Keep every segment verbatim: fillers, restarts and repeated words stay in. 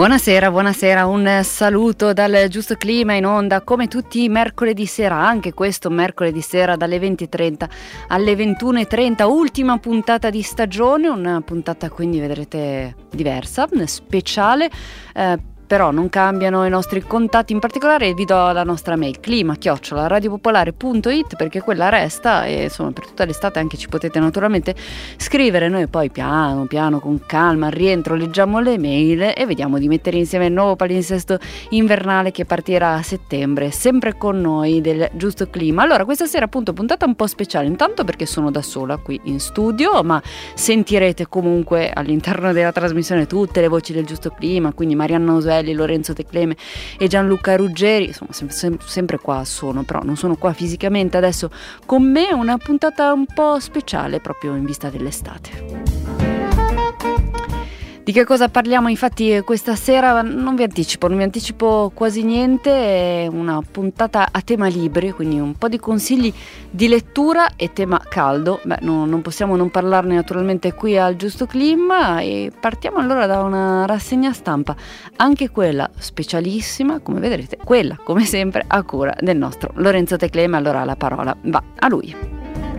Buonasera, buonasera, un saluto dal Giusto Clima in onda come tutti i mercoledì sera, anche questo mercoledì sera dalle venti e trenta alle ventuno e trenta, ultima puntata di stagione, una puntata quindi vedrete diversa, speciale, eh, però non cambiano i nostri contatti, in particolare vi do la nostra mail clima chiocciola radiopopolare punto it perché quella resta e insomma per tutta l'estate anche ci potete naturalmente scrivere, noi poi piano piano con calma al rientro leggiamo le mail e vediamo di mettere insieme il nuovo palinsesto invernale che partirà a settembre, sempre con noi del Giusto Clima. Allora questa sera appunto puntata un po' speciale, intanto perché sono da sola qui in studio, ma sentirete comunque all'interno della trasmissione tutte le voci del Giusto Clima, quindi Marianna Oselli, Lorenzo Tecleme e Gianluca Ruggeri, insomma sem- sem- sempre qua sono, però non sono qua fisicamente adesso con me, una puntata un po' speciale proprio in vista dell'estate. Di che cosa parliamo infatti questa sera? Non vi anticipo, non vi anticipo quasi niente, è una puntata a tema libri, quindi un po' di consigli di lettura e tema caldo. Beh, no, non possiamo non parlarne naturalmente qui al Giusto Clima e partiamo allora da una rassegna stampa, anche quella specialissima, come vedrete, quella come sempre a cura del nostro Lorenzo Tecleme. Allora la parola va a lui.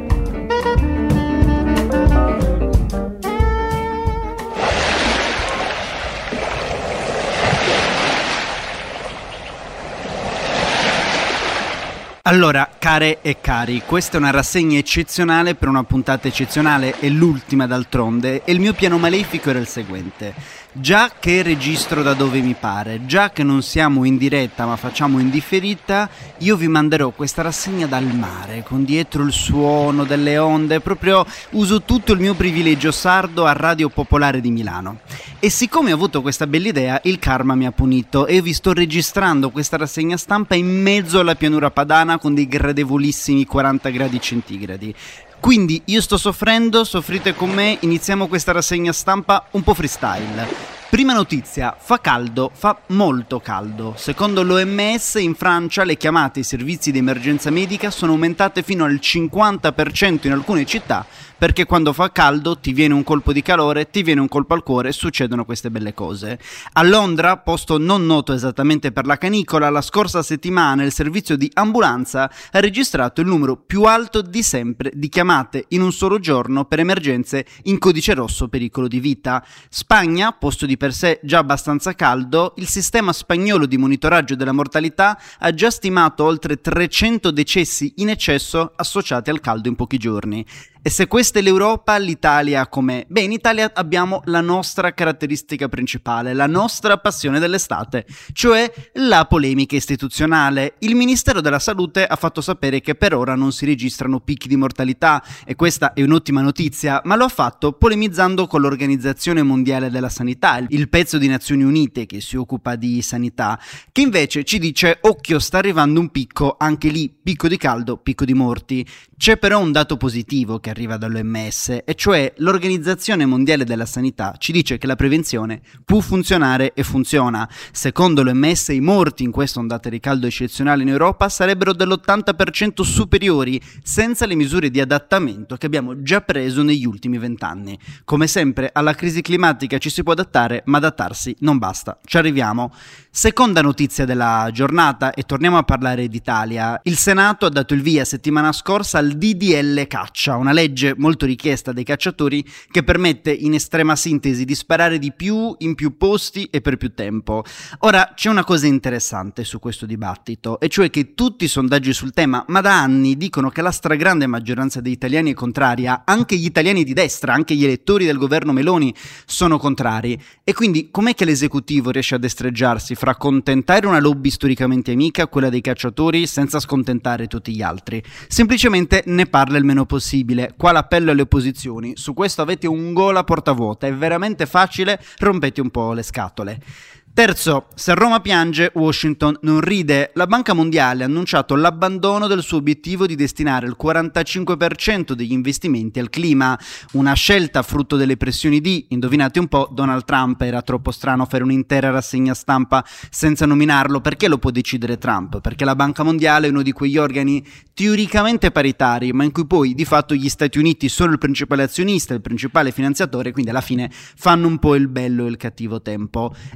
Allora, care e cari, questa è una rassegna eccezionale per una puntata eccezionale, è l'ultima d'altronde, e il mio piano malefico era il seguente. Già che registro da dove mi pare, già che non siamo in diretta ma facciamo in differita, io vi manderò questa rassegna dal mare, con dietro il suono delle onde, proprio uso tutto il mio privilegio sardo a Radio Popolare di Milano. E siccome ho avuto questa bella idea, il karma mi ha punito e vi sto registrando questa rassegna stampa in mezzo alla pianura padana con dei gradevolissimi quaranta gradi centigradi. Quindi io sto soffrendo, soffrite con me, iniziamo questa rassegna stampa un po' freestyle. Prima notizia, fa caldo, fa molto caldo. Secondo l'O M S in Francia le chiamate ai servizi di emergenza medica sono aumentate fino al cinquanta per cento in alcune città, perché quando fa caldo ti viene un colpo di calore, ti viene un colpo al cuore e succedono queste belle cose. A Londra, posto non noto esattamente per la canicola, la scorsa settimana il servizio di ambulanza ha registrato il numero più alto di sempre di chiamate in un solo giorno per emergenze in codice rosso pericolo di vita. Spagna, posto di per sé già abbastanza caldo, il sistema spagnolo di monitoraggio della mortalità ha già stimato oltre trecento decessi in eccesso associati al caldo in pochi giorni. E se questa è l'Europa, l'Italia com'è? Beh, in Italia abbiamo la nostra caratteristica principale, la nostra passione dell'estate, cioè la polemica istituzionale. Il Ministero della Salute ha fatto sapere che per ora non si registrano picchi di mortalità e questa è un'ottima notizia, ma lo ha fatto polemizzando con l'Organizzazione Mondiale della Sanità, il pezzo di Nazioni Unite che si occupa di sanità, che invece ci dice occhio, sta arrivando un picco, anche lì picco di caldo, picco di morti. C'è però un dato positivo che arriva dall'O M S, e cioè l'Organizzazione Mondiale della Sanità ci dice che la prevenzione può funzionare e funziona. Secondo l'O M S i morti in questa ondata di caldo eccezionale in Europa sarebbero dell'ottanta per cento superiori senza le misure di adattamento che abbiamo già preso negli ultimi vent'anni. Come sempre alla crisi climatica ci si può adattare, ma adattarsi non basta. Ci arriviamo. Seconda notizia della giornata, e torniamo a parlare d'Italia. Il Senato ha dato il via settimana scorsa al D D L Caccia, una legge molto richiesta dai cacciatori che permette in estrema sintesi di sparare di più, in più posti e per più tempo. Ora c'è una cosa interessante su questo dibattito, e cioè che tutti i sondaggi sul tema, ma da anni, dicono che la stragrande maggioranza degli italiani è contraria, anche gli italiani di destra, anche gli elettori del governo Meloni sono contrari. E quindi com'è che l'esecutivo riesce a destreggiarsi fra accontentare una lobby storicamente amica, quella dei cacciatori, senza scontentare tutti gli altri? Semplicemente ne parla il meno possibile. Qua l'appello alle opposizioni: su questo avete un gol a porta vuota, è veramente facile, rompete un po' le scatole. Terzo, se Roma piange, Washington non ride. La Banca Mondiale ha annunciato l'abbandono del suo obiettivo di destinare il quarantacinque per cento degli investimenti al clima, una scelta frutto delle pressioni di, indovinate un po', Donald Trump. Era troppo strano fare un'intera rassegna stampa senza nominarlo. Perché lo può decidere Trump? Perché la Banca Mondiale è uno di quegli organi teoricamente paritari, ma in cui poi di fatto gli Stati Uniti sono il principale azionista, il principale finanziatore, quindi alla fine fanno un po' il bello e il cattivo tempo. E a proposito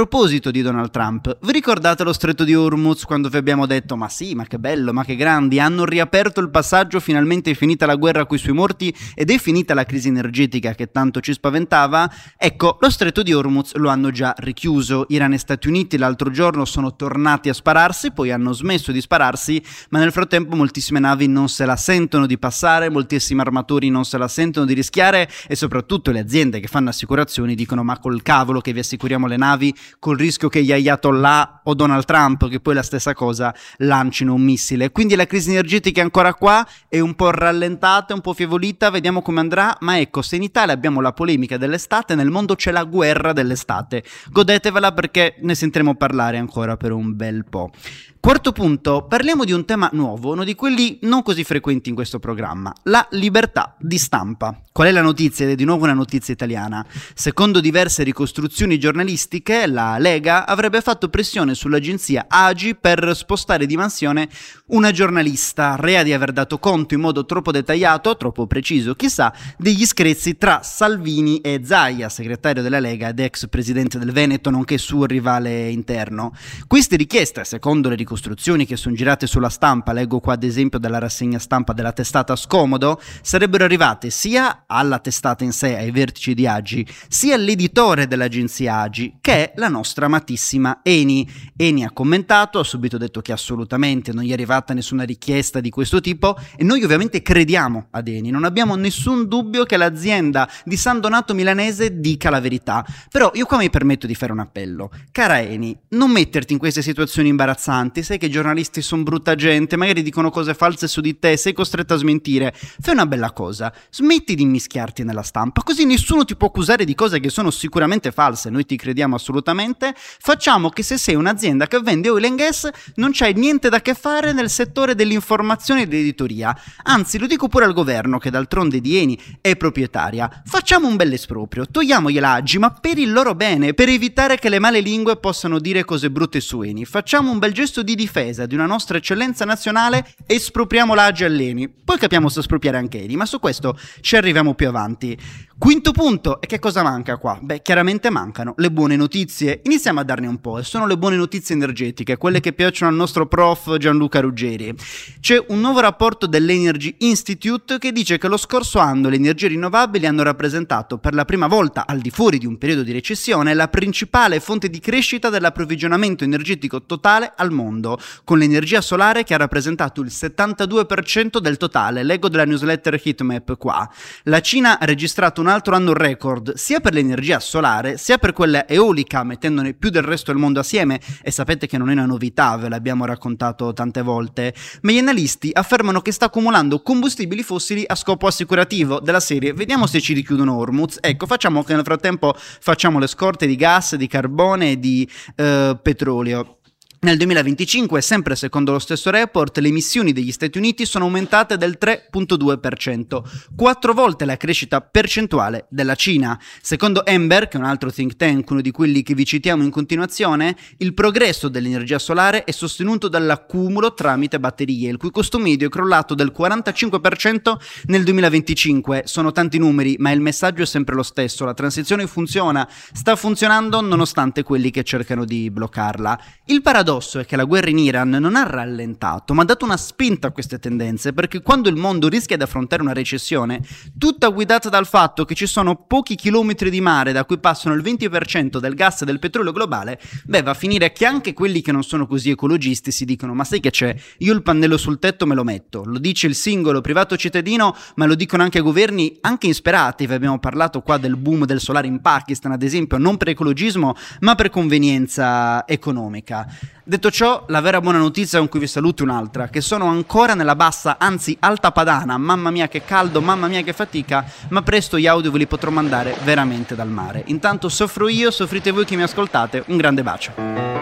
proposito di Donald Trump, vi ricordate lo stretto di Hormuz quando vi abbiamo detto ma sì, ma che bello, ma che grandi, hanno riaperto il passaggio, finalmente è finita la guerra coi suoi morti ed è finita la crisi energetica che tanto ci spaventava? Ecco, lo stretto di Hormuz lo hanno già richiuso. Iran e Stati Uniti l'altro giorno sono tornati a spararsi, poi hanno smesso di spararsi, ma nel frattempo moltissime navi non se la sentono di passare, moltissimi armatori non se la sentono di rischiare e soprattutto le aziende che fanno assicurazioni dicono ma col cavolo che vi assicuriamo le navi col rischio che gli Ayatollah o Donald Trump, che poi è la stessa cosa, lancino un missile. Quindi la crisi energetica è ancora qua, è un po' rallentata, un po' fievolita, vediamo come andrà, ma ecco, se in Italia abbiamo la polemica dell'estate, nel mondo c'è la guerra dell'estate. Godetevela perché ne sentiremo parlare ancora per un bel po'. Quarto punto, parliamo di un tema nuovo, uno di quelli non così frequenti in questo programma, la libertà di stampa. Qual è la notizia? Ed è di nuovo una notizia italiana. Secondo diverse ricostruzioni giornalistiche, la Lega avrebbe fatto pressione sull'agenzia A G I per spostare di mansione una giornalista, rea di aver dato conto in modo troppo dettagliato, troppo preciso, chissà, degli screzi tra Salvini e Zaia, segretario della Lega ed ex presidente del Veneto, nonché suo rivale interno. Queste richieste, secondo le ricostruzioni che sono girate sulla stampa, leggo qua ad esempio dalla rassegna stampa della testata Scomodo, sarebbero arrivate sia alla testata in sé, ai vertici di A G I, sia all'editore dell'agenzia A G I, che è la nostra amatissima Eni. Eni ha commentato, ha subito detto che assolutamente non gli è arrivata nessuna richiesta di questo tipo e noi ovviamente crediamo ad Eni, non abbiamo nessun dubbio che l'azienda di San Donato Milanese dica la verità. Però io qua mi permetto di fare un appello. Cara Eni, non metterti in queste situazioni imbarazzanti, sai che i giornalisti sono brutta gente, magari dicono cose false su di te, sei costretto a smentire. Fai una bella cosa, smetti di immischiarti nella stampa, così nessuno ti può accusare di cose che sono sicuramente false, noi ti crediamo assolutamente. Facciamo che se sei un'azienda che vende oil and gas non c'hai niente da che fare nel settore dell'informazione e dell'editoria, anzi lo dico pure al governo che d'altronde di Eni è proprietaria, facciamo un bel esproprio, togliamogliela A G I, ma per il loro bene, per evitare che le male lingue possano dire cose brutte su Eni, facciamo un bel gesto di difesa di una nostra eccellenza nazionale e espropriamo l'A G I all'Eni, poi capiamo se espropriare anche Eni, ma su questo ci arriviamo più avanti. Quinto punto, e che cosa manca qua? Beh, chiaramente mancano le buone notizie. Iniziamo a darne un po', e sono le buone notizie energetiche, quelle che piacciono al nostro prof Gianluca Ruggeri. C'è un nuovo rapporto dell'Energy Institute che dice che lo scorso anno le energie rinnovabili hanno rappresentato per la prima volta, al di fuori di un periodo di recessione, la principale fonte di crescita dell'approvvigionamento energetico totale al mondo, con l'energia solare che ha rappresentato il settantadue per cento del totale. Leggo della newsletter Heatmap qua. La Cina ha registrato un altro anno record sia per l'energia solare sia per quella eolica, mettendone più del resto del mondo assieme, e sapete che non è una novità, ve l'abbiamo raccontato tante volte, ma gli analisti affermano che sta accumulando combustibili fossili a scopo assicurativo, della serie vediamo se ci richiudono Hormuz, ecco facciamo che nel frattempo facciamo le scorte di gas, di carbone e di eh, petrolio. Nel duemilaventicinque, sempre secondo lo stesso report, le emissioni degli Stati Uniti sono aumentate del tre virgola due per cento, quattro volte la crescita percentuale della Cina. Secondo Ember, che è un altro think tank, uno di quelli che vi citiamo in continuazione, il progresso dell'energia solare è sostenuto dall'accumulo tramite batterie, il cui costo medio è crollato del quarantacinque per cento nel duemilaventicinque. Sono tanti numeri, ma il messaggio è sempre lo stesso, la transizione funziona, sta funzionando nonostante quelli che cercano di bloccarla. Il paradosso è che la guerra in Iran non ha rallentato, ma ha dato una spinta a queste tendenze, perché quando il mondo rischia di affrontare una recessione, tutta guidata dal fatto che ci sono pochi chilometri di mare da cui passano il venti per cento del gas e del petrolio globale, beh, va a finire che anche quelli che non sono così ecologisti si dicono: ma sai che c'è? Io il pannello sul tetto me lo metto. Lo dice il singolo privato cittadino, ma lo dicono anche governi anche insperati. Vi abbiamo parlato qua del boom del solare in Pakistan, ad esempio, non per ecologismo, ma per convenienza economica. Detto ciò, la vera buona notizia con cui vi saluto è un'altra, che sono ancora nella bassa, anzi alta padana, mamma mia che caldo, mamma mia che fatica, ma presto gli audio ve li potrò mandare veramente dal mare. Intanto soffro io, soffrite voi che mi ascoltate, un grande bacio.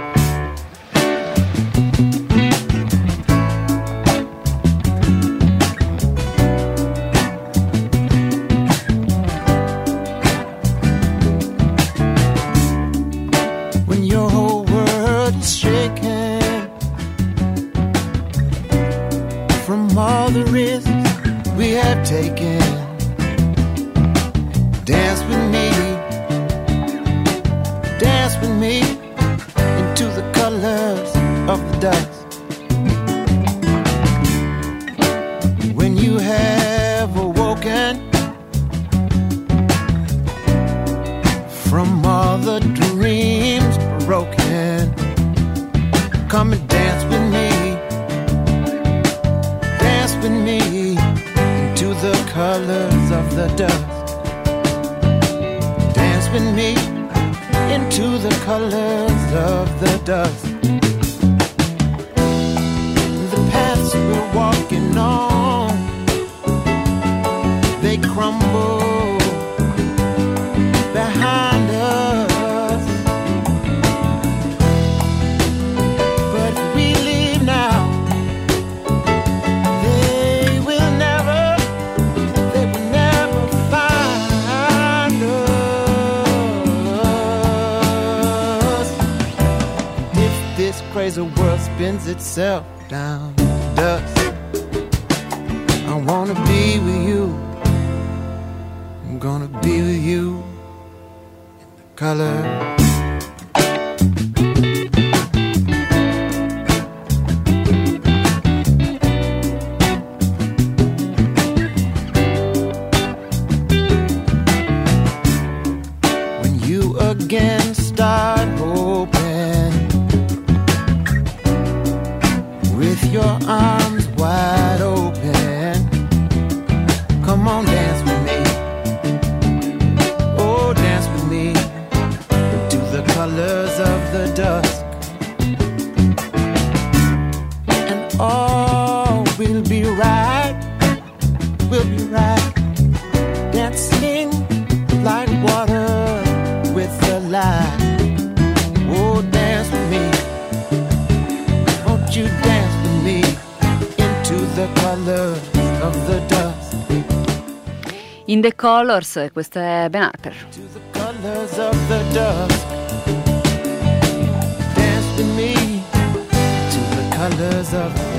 All the risks we have taken, dance with me, dance with me, dust. When you have awoken from all the dreams broken, come and dance with me, dance with me into the colors of the dust. Dance with me into the colors of the dust. The paths we're walking on, they crumble behind us, but we leave now. They will never, they will never find us. If this crazy world spins itself down to dust, I wanna be with you. I'm gonna be with you in the color. When you again start hoping with your arms wide open, come on, dance with me. Oh, dance with me into the colors of the dusk, and all will be right, will be right, dancing like water with the light. Oh, dance with me, won't you dance with me into the colors of the dust. In the Colors, questo è Ben Harper. To the colors of the dusk, dance with me to the colors of the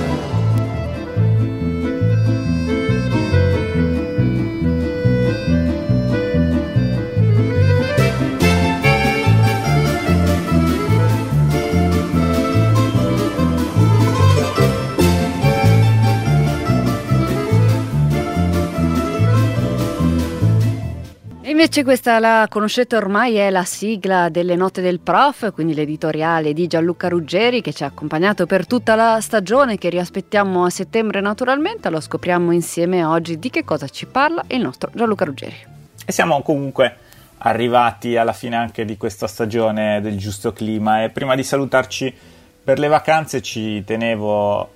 Invece questa la conoscete ormai, è la sigla delle Note del Prof, quindi l'editoriale di Gianluca Ruggeri che ci ha accompagnato per tutta la stagione, che riaspettiamo a settembre naturalmente. Lo scopriamo insieme oggi di che cosa ci parla il nostro Gianluca Ruggeri. E siamo comunque arrivati alla fine anche di questa stagione del Giusto Clima, e prima di salutarci per le vacanze ci tenevo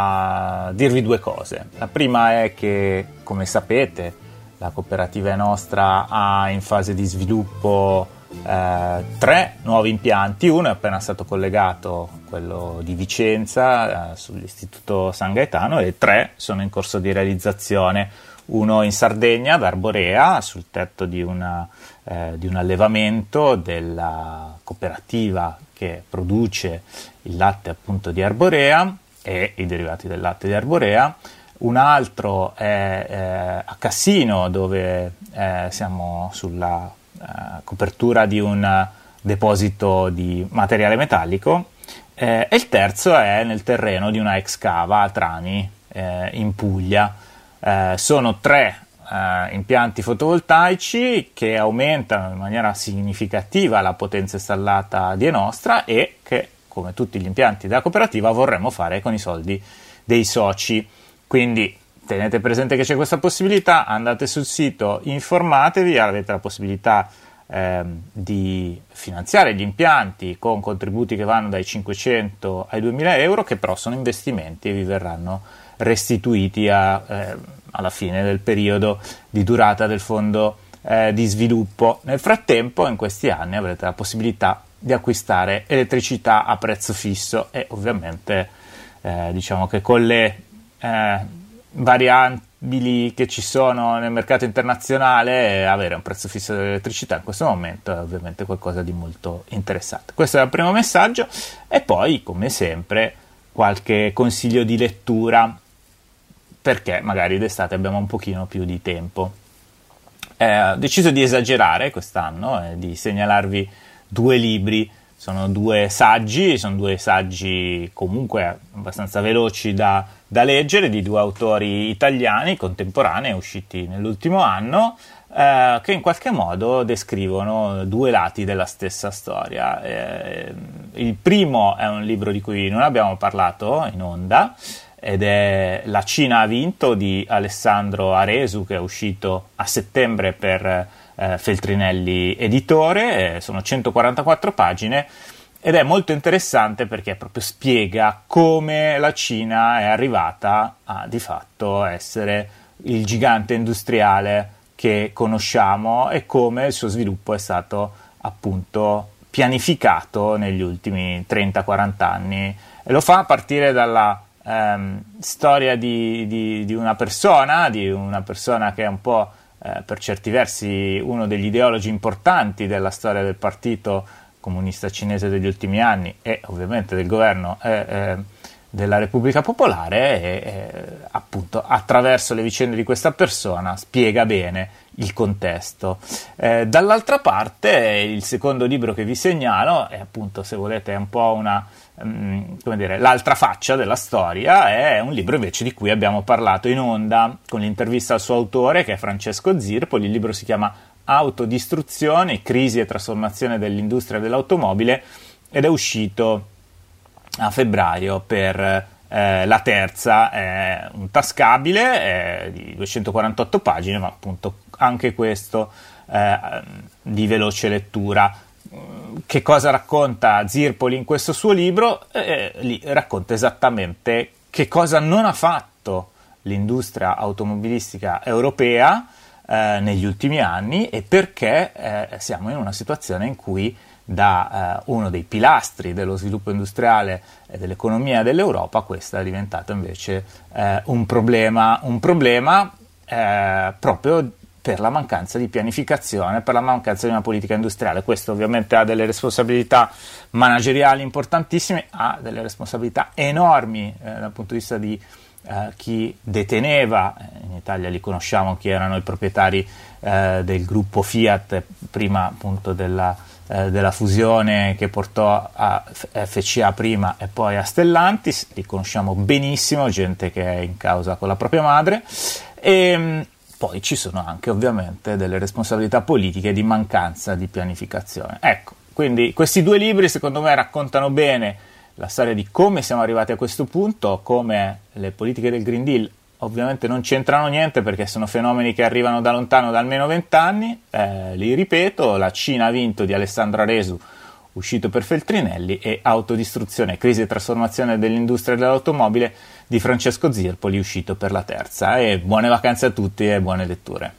a dirvi due cose. La prima è che, come sapete, la cooperativa nostra ha in fase di sviluppo eh, tre nuovi impianti. Uno è appena stato collegato, quello di Vicenza, eh, sull'Istituto San Gaetano, e tre sono in corso di realizzazione. Uno in Sardegna, ad Arborea, sul tetto di, una, eh, di un allevamento della cooperativa che produce il latte appunto di Arborea e i derivati del latte di Arborea. Un altro è eh, a Cassino, dove eh, siamo sulla eh, copertura di un deposito di materiale metallico, eh, e il terzo è nel terreno di una ex cava a Trani, eh, in Puglia. Eh, sono tre eh, impianti fotovoltaici che aumentano in maniera significativa la potenza installata di Enostra e che, come tutti gli impianti della cooperativa, vorremmo fare con i soldi dei soci. Quindi tenete presente che c'è questa possibilità, andate sul sito, informatevi, avete la possibilità ehm, di finanziare gli impianti con contributi che vanno dai cinquecento ai duemila euro, che però sono investimenti e vi verranno restituiti a, eh, alla fine del periodo di durata del fondo eh, di sviluppo. Nel frattempo, in questi anni, avrete la possibilità di acquistare elettricità a prezzo fisso e ovviamente eh, diciamo che con le Eh, variabili che ci sono nel mercato internazionale, avere un prezzo fisso dell'elettricità in questo momento è ovviamente qualcosa di molto interessante. Questo è il primo messaggio, e poi, come sempre, qualche consiglio di lettura, perché magari d'estate abbiamo un pochino più di tempo. Eh, ho deciso di esagerare quest'anno e di segnalarvi due libri sono due saggi, sono due saggi comunque abbastanza veloci da, da leggere, di due autori italiani contemporanei usciti nell'ultimo anno, eh, che in qualche modo descrivono due lati della stessa storia. Eh, il primo è un libro di cui non abbiamo parlato in onda, ed è La Cina ha vinto di Alessandro Aresu, che è uscito a settembre per eh, Feltrinelli Editore. Eh, sono centoquarantaquattro pagine ed è molto interessante perché proprio spiega come la Cina è arrivata a di fatto essere il gigante industriale che conosciamo e come il suo sviluppo è stato appunto pianificato negli ultimi trenta quaranta anni, e lo fa a partire dalla Um, storia di, di, di una persona, di una persona che è un po' eh, per certi versi uno degli ideologi importanti della storia del Partito Comunista Cinese degli ultimi anni e ovviamente del governo eh, eh, della Repubblica Popolare, e eh, appunto attraverso le vicende di questa persona spiega bene il contesto. Eh, dall'altra parte il secondo libro che vi segnalo è appunto, se volete, è un po' una come dire, l'altra faccia della storia. È un libro invece di cui abbiamo parlato in onda con l'intervista al suo autore, che è Francesco Zirpoli. Il libro si chiama Autodistruzione, crisi e trasformazione dell'industria dell'automobile ed è uscito a febbraio per eh, La Terza. È un tascabile, è di duecentoquarantotto pagine, ma appunto anche questo eh, di veloce lettura. Che cosa racconta Zirpoli in questo suo libro? Eh, lì racconta esattamente che cosa non ha fatto l'industria automobilistica europea eh, negli ultimi anni e perché eh, siamo in una situazione in cui da eh, uno dei pilastri dello sviluppo industriale e dell'economia dell'Europa questo è diventato invece eh, un problema, un problema eh, proprio per la mancanza di pianificazione, per la mancanza di una politica industriale. Questo ovviamente ha delle responsabilità manageriali importantissime, ha delle responsabilità enormi eh, dal punto di vista di eh, chi deteneva, in Italia li conosciamo chi erano i proprietari eh, del gruppo Fiat, prima appunto della, eh, della fusione che portò a F C A prima e poi a Stellantis, li conosciamo benissimo, gente che è in causa con la propria madre, e poi ci sono anche ovviamente delle responsabilità politiche di mancanza di pianificazione. Ecco, quindi questi due libri secondo me raccontano bene la storia di come siamo arrivati a questo punto, come le politiche del Green Deal ovviamente non c'entrano niente perché sono fenomeni che arrivano da lontano, da almeno vent'anni, eh, li ripeto: La Cina ha vinto di Alessandro Aresu, uscito per Feltrinelli, e Autodistruzione, crisi e trasformazione dell'industria dell'automobile di Francesco Zirpoli, uscito per La Terza. E buone vacanze a tutti e buone letture.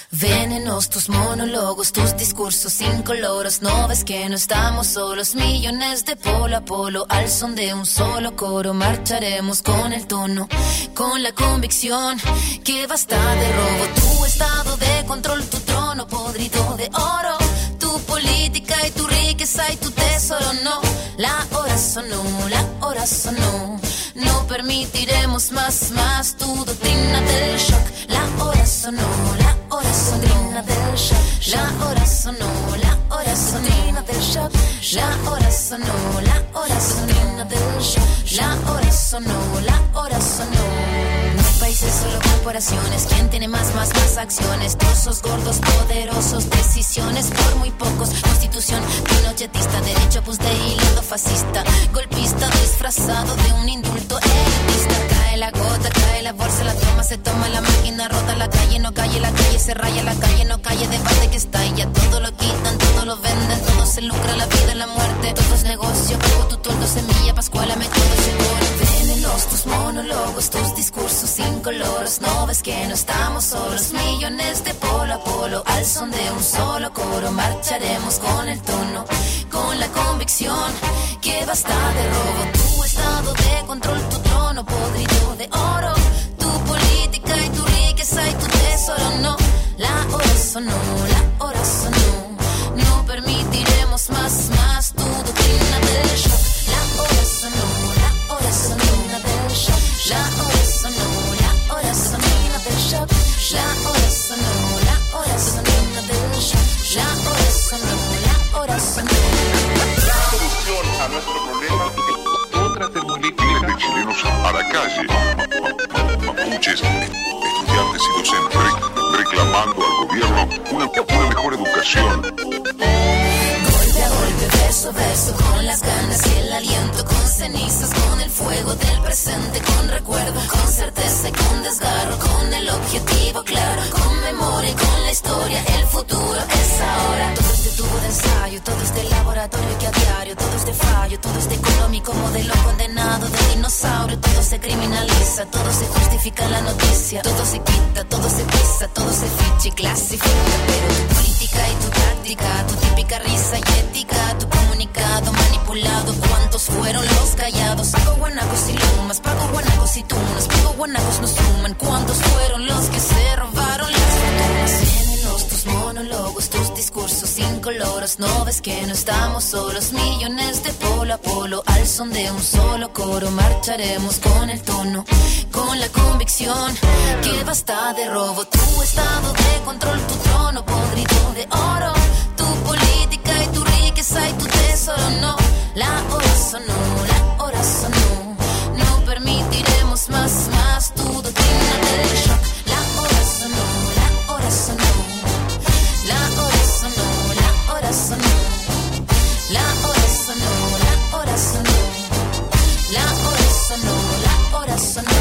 Venenos tus monólogos, tus discursos incoloros. No ves que no estamos solos, millones de polo a polo, al son de un solo coro. Marcharemos con el tono, con la convicción que basta de robo. Tu estado de control, tu trono podrido de oro, tu política y tu riqueza y tu tesoro. No, la hora sonó, la hora sonó. No permitiremos más, más tu doctrina del shock. La hora sonó, la hora sonó. Doctrina del shock. La hora sonó, la hora sonó. Doctrina del shock. La hora sonó, la hora sonó. Doctrina del shock. La hora sonó, la hora sonó. No hay países, solo corporaciones. ¿Quién tiene más, más, más acciones? Trozos gordos, poderosos, decisiones por muy pocos. Constitución pinochetista, derecho pues de hilo fascista, golpista disfrazado de un indulto elitista. Cae la gota, cae la bolsa, la toma, se toma la máquina, rota la calle, no calle, la calle se raya, la calle no calle, debate que estalla, todo lo quitan, todo lo venden, todo se lucra, la vida y la muerte, todo es negocio, bajo tu toldo, semilla, pascuala, me todo se pone. Venenos tus monólogos, tus discursos incoloros, no ves que no estamos solos, millones de polo a polo, al son de un solo coro, marcharemos con el tono, con la convicción que basta de robo. Tu estado de control, tu trono podrido de oro, tu política y tu riqueza y tu tesoro. No, la hora sonó, la hora sonó. No permitiremos más, más tu doctrina del shock. La hora sonó, la hora sonó. Del shock. La hora sonó, la hora sonó. Del shock. La hora sonó, la hora sonó. Del shock. La hora sonó, la hora sonó. pasión. Golpe a golpe, verso a verso, con las ganas y el aliento, con cenizas, con el fuego del presente, con recuerdo, con certeza y con desgarro, con el objetivo claro, con memoria y con la historia, el futuro es ahora. Todo este tubo de ensayo, todo este laboratorio que a diario, todo este fallo, todo este económico modelo condenado de dinosaurio, todo se criminaliza, todo se justifica en la noticia, todo se quita, todo se pisa, todo se ficha y clasifica, pero tu política y tu táctica, tu típica risa y ética, tu comunicado manipulado, ¿cuántos fueron los callados? Pago guanacos y lumas, pago guanacos y tunas, pago guanacos nos suman, ¿cuántos fueron los que se robaron las fortunas? Venenos tus monólogos, tus discursos incoloros, no ves que no estamos solos, millones de polo a polo, al son de un solo coro, marcharemos con el tono, con la convicción que basta de robo, tu estado de control, tu trono podrido de oro, tu política y tu riqueza y tu tesoro, no, la hora sonó, la hora sonó, no permitiremos más, más tu doctrina del shock, la hora sonó, la hora sonó, la hora sonó, la hora sonó, la hora sonó, la hora sonó, la hora sonó, la hora sonó.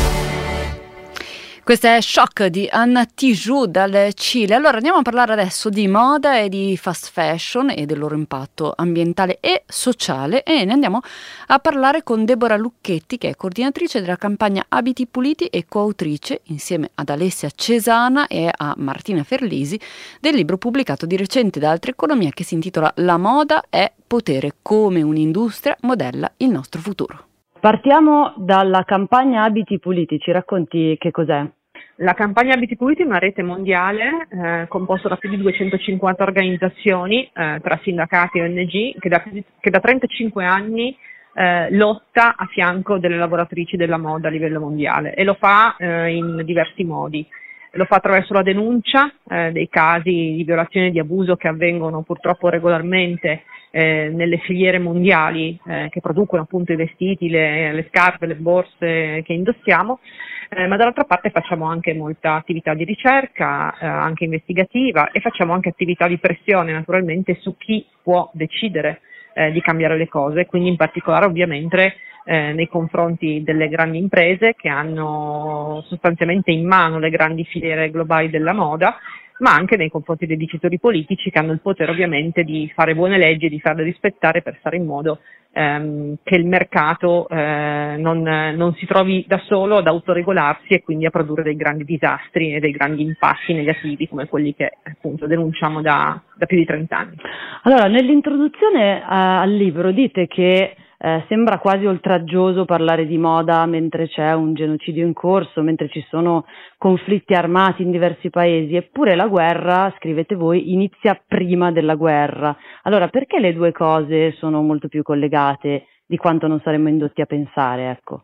Questa è Shock di Anna Tijoux dal Cile. Allora andiamo a parlare adesso di moda e di fast fashion e del loro impatto ambientale e sociale, e ne andiamo a parlare con Deborah Lucchetti, che è coordinatrice della campagna Abiti Puliti e coautrice, insieme ad Alessia Cesana e a Martina Ferlisi, del libro pubblicato di recente da Altra Economia che si intitola La moda è potere, come un'industria modella il nostro futuro. Partiamo dalla campagna Abiti Puliti, ci racconti che cos'è? La campagna Abiti Puliti è una rete mondiale eh, composta da più di duecentocinquanta organizzazioni eh, tra sindacati e O N G che da, che da trentacinque anni eh, lotta a fianco delle lavoratrici della moda a livello mondiale, e lo fa eh, in diversi modi. Lo fa attraverso la denuncia eh, dei casi di violazione e di abuso che avvengono purtroppo regolarmente eh, nelle filiere mondiali eh, che producono appunto i vestiti, le, le scarpe, le borse che indossiamo. Eh, ma dall'altra parte facciamo anche molta attività di ricerca, eh, anche investigativa, e facciamo anche attività di pressione naturalmente su chi può decidere eh, di cambiare le cose, quindi in particolare ovviamente eh, nei confronti delle grandi imprese che hanno sostanzialmente in mano le grandi filiere globali della moda, ma anche nei confronti dei decisori politici che hanno il potere ovviamente di fare buone leggi e di farle rispettare per fare in modo ehm, che il mercato eh, non, non si trovi da solo ad autoregolarsi e quindi a produrre dei grandi disastri e dei grandi impatti negativi come quelli che appunto denunciamo da, da più di trenta anni. Allora, nell'introduzione eh, al libro dite che Eh, sembra quasi oltraggioso parlare di moda mentre c'è un genocidio in corso, mentre ci sono conflitti armati in diversi paesi, eppure la guerra, scrivete voi, inizia prima della guerra. Allora, perché le due cose sono molto più collegate di quanto non saremmo indotti a pensare, ecco?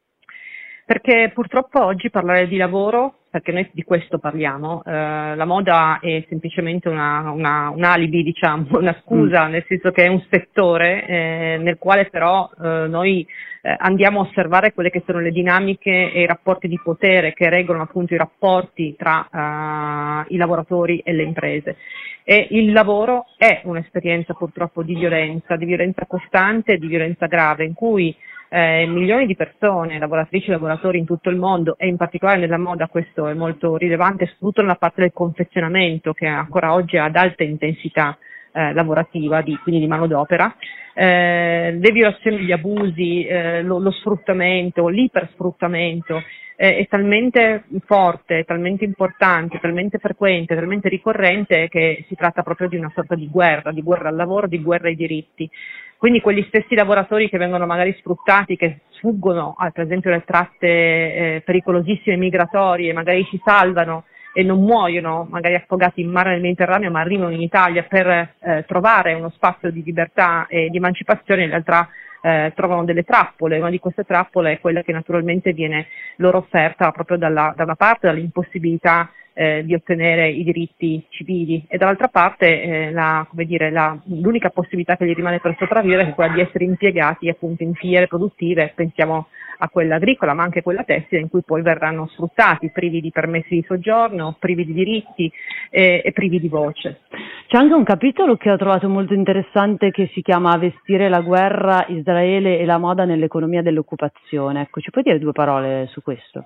Perché purtroppo oggi parlare di lavoro, perché noi di questo parliamo, eh, la moda è semplicemente una, una, un alibi, diciamo, una scusa, mm. nel senso che è un settore eh, nel quale però eh, noi eh, andiamo a osservare quelle che sono le dinamiche e i rapporti di potere che regolano appunto i rapporti tra uh, i lavoratori e le imprese. E il lavoro è un'esperienza purtroppo di violenza, di violenza costante e di violenza grave, in cui Eh, milioni di persone, lavoratrici e lavoratori in tutto il mondo, e in particolare nella moda questo è molto rilevante, soprattutto nella parte del confezionamento che ancora oggi ha ad alta intensità eh, lavorativa, di, quindi di manodopera, eh, le violazioni, gli abusi, eh, lo, lo sfruttamento, l'ipersfruttamento eh, è talmente forte, è talmente importante, talmente frequente, talmente ricorrente che si tratta proprio di una sorta di guerra, di guerra al lavoro, di guerra ai diritti. Quindi quegli stessi lavoratori che vengono magari sfruttati, che sfuggono ah, per esempio le tratte eh, pericolosissime migratorie, magari si salvano e non muoiono, magari affogati in mare nel Mediterraneo, ma arrivano in Italia per eh, trovare uno spazio di libertà e di emancipazione, in realtà eh, trovano delle trappole. Una di queste trappole è quella che naturalmente viene loro offerta proprio dalla, da una parte dall'impossibilità eh, di ottenere i diritti civili, e dall'altra parte eh, la, come dire, la, l'unica possibilità che gli rimane per sopravvivere è quella di essere impiegati appunto in filiere produttive, pensiamo a quella agricola ma anche quella tessile, in cui poi verranno sfruttati, privi di permessi di soggiorno, privi di diritti eh, e privi di voce. C'è anche un capitolo che ho trovato molto interessante che si chiama Vestire la guerra, Israele e la moda nell'economia dell'occupazione. Ecco, ci puoi dire due parole su questo?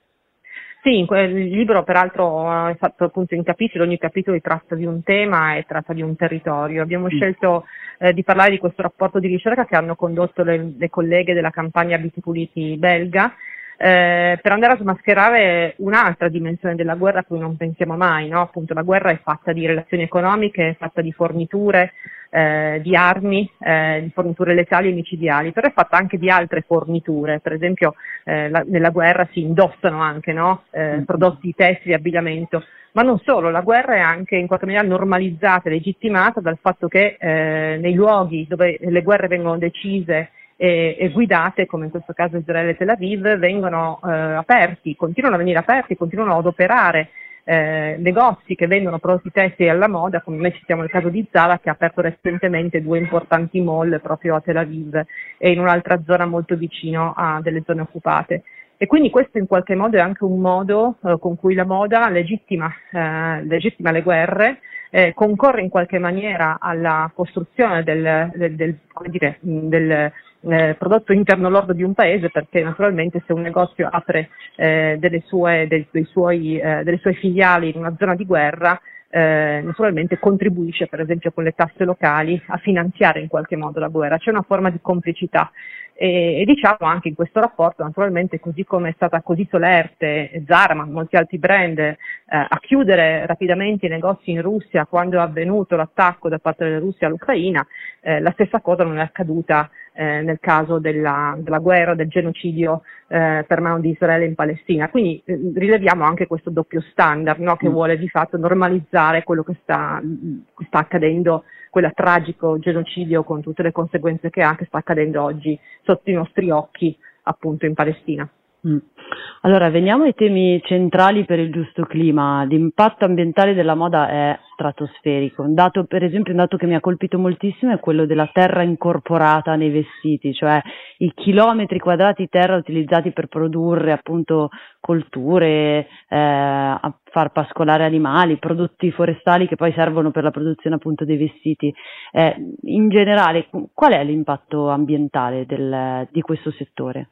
Sì, il libro peraltro è fatto appunto in capitoli, ogni capitolo tratta di un tema e tratta di un territorio. Abbiamo mm. scelto eh, di parlare di questo rapporto di ricerca che hanno condotto le, le colleghe della campagna Abiti Puliti belga, eh, per andare a smascherare un'altra dimensione della guerra a cui non pensiamo mai, no? Appunto la guerra è fatta di relazioni economiche, è fatta di forniture, eh, di armi, eh, di forniture letali e micidiali, però è fatta anche di altre forniture. Per esempio eh, la, nella guerra si indossano anche, no? eh, prodotti tessili, abbigliamento, ma non solo, la guerra è anche in qualche maniera normalizzata e legittimata dal fatto che eh, nei luoghi dove le guerre vengono decise e, e guidate, come in questo caso Israele e Tel Aviv, vengono eh, aperti, continuano a venire aperti, continuano ad operare eh, negozi che vendono prodotti tessili alla moda, come noi citiamo il caso di Zara, che ha aperto recentemente due importanti mall proprio a Tel Aviv e in un'altra zona molto vicino a delle zone occupate. E quindi questo in qualche modo è anche un modo eh, con cui la moda legittima, eh, legittima le guerre, eh, concorre in qualche maniera alla costruzione del, del, del, come dire, del eh, prodotto interno lordo di un paese, perché naturalmente se un negozio apre eh, delle, sue, dei, dei suoi, eh, delle sue filiali in una zona di guerra, Eh, naturalmente contribuisce per esempio con le tasse locali a finanziare in qualche modo la guerra, c'è una forma di complicità e, e diciamo anche in questo rapporto naturalmente, così come è stata così solerte Zara ma molti altri brand eh, a chiudere rapidamente i negozi in Russia quando è avvenuto l'attacco da parte della Russia all'Ucraina, eh, la stessa cosa non è accaduta eh, nel caso della, della guerra, del genocidio eh, per mano di Israele in Palestina. Quindi eh, rileviamo anche questo doppio standard, no, che mm. vuole di fatto normalizzare quello che sta, sta accadendo, quel tragico genocidio con tutte le conseguenze che ha, che sta accadendo oggi sotto i nostri occhi appunto in Palestina. Mm. Allora, veniamo ai temi centrali per il giusto clima. L'impatto ambientale della moda è stratosferico. Un dato, per esempio, un dato che mi ha colpito moltissimo è quello della terra incorporata nei vestiti, cioè i chilometri quadrati di terra utilizzati per produrre appunto colture, eh, a far pascolare animali, prodotti forestali che poi servono per la produzione appunto dei vestiti. Eh, in generale, qual è l'impatto ambientale del, di questo settore?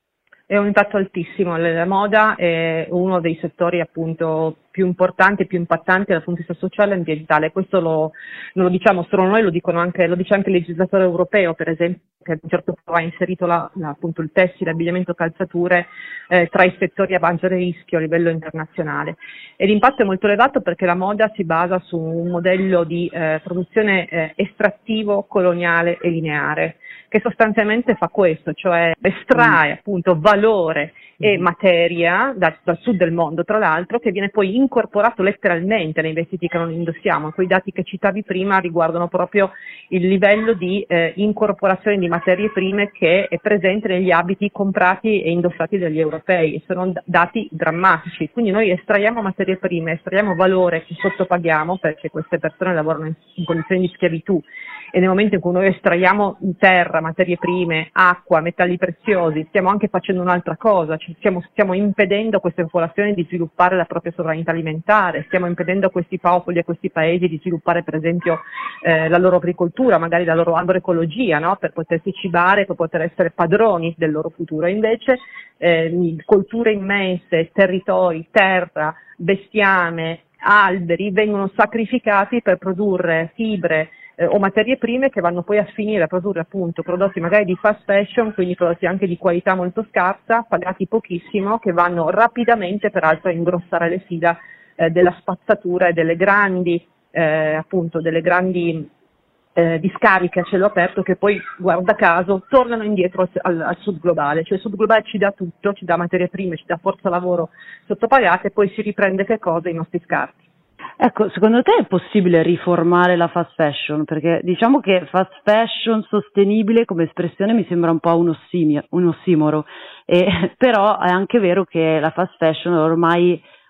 È un impatto altissimo. La moda è uno dei settori appunto più importanti e più impattanti dal punto di vista sociale e ambientale. Questo lo, non lo diciamo solo noi, lo dicono anche, lo dice anche il legislatore europeo, per esempio, che a un certo punto ha inserito la, la, appunto il tessile, abbigliamento, calzature eh, tra i settori a maggiore rischio a livello internazionale. E l'impatto è molto elevato perché la moda si basa su un modello di eh, produzione eh, estrattivo, coloniale e lineare, che sostanzialmente fa questo, cioè estrae appunto valore e materia da, dal sud del mondo, tra l'altro, che viene poi incorporato letteralmente nei vestiti che non indossiamo. Quei dati che citavi prima riguardano proprio il livello di eh, incorporazione di materie prime che è presente negli abiti comprati e indossati dagli europei, e sono d- dati drammatici. Quindi noi estraiamo materie prime, estraiamo valore che sottopaghiamo, perché queste persone lavorano in, in condizioni di schiavitù, e nel momento in cui noi estraiamo in terra materie prime, acqua, metalli preziosi, stiamo anche facendo un'altra cosa, ci stiamo, stiamo impedendo a queste popolazioni di sviluppare la propria sovranità alimentare, stiamo impedendo a questi popoli e a questi paesi di sviluppare per esempio eh, la loro agricoltura, magari la loro agroecologia, no? Per potersi cibare, per poter essere padroni del loro futuro. E invece eh, colture immense, territori, terra, bestiame, alberi vengono sacrificati per produrre fibre Eh, o materie prime che vanno poi a finire a produrre appunto prodotti magari di fast fashion, quindi prodotti anche di qualità molto scarsa, pagati pochissimo, che vanno rapidamente peraltro a ingrossare le fila eh, della spazzatura e delle grandi eh, appunto delle grandi eh, discariche a cielo aperto, che poi guarda caso tornano indietro al, al sud globale. Cioè il sud globale ci dà tutto, ci dà materie prime, ci dà forza lavoro sottopagate, e poi si riprende che cosa? I nostri scarti. Ecco, secondo te è possibile riformare la fast fashion? Perché diciamo che fast fashion sostenibile come espressione mi sembra un po' un, ossimio, un ossimoro, e, però è anche vero che la fast fashion ormai